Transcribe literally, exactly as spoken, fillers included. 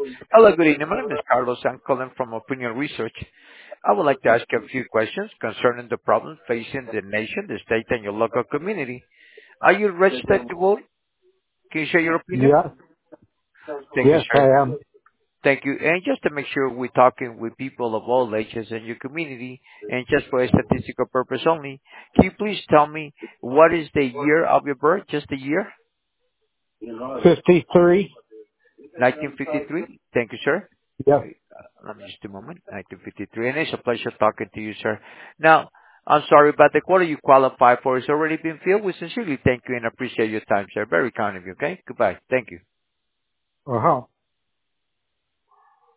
Hello, good evening. My name is Carlos. I'm calling from Opinion Research. I would like to ask you a few questions concerning the problems facing the nation, the state, and your local community. Are you registered to vote? Can you share your opinion? Yes, Thank you, yes, I sir. am. Thank you. And just to make sure we're talking with people of all ages in your community, and just for a statistical purpose only, can you please tell me what is the year of your birth? Just the year? fifty-three. nineteen fifty-three? Thank you, sir. Yes. Okay, uh, let me just a moment. nineteen fifty-three. And it's a pleasure talking to you, sir. Now, I'm sorry, but the quota you qualify for has already been filled. We sincerely thank you and appreciate your time, sir. Very kind of you, okay? Goodbye. Thank you. Uh huh.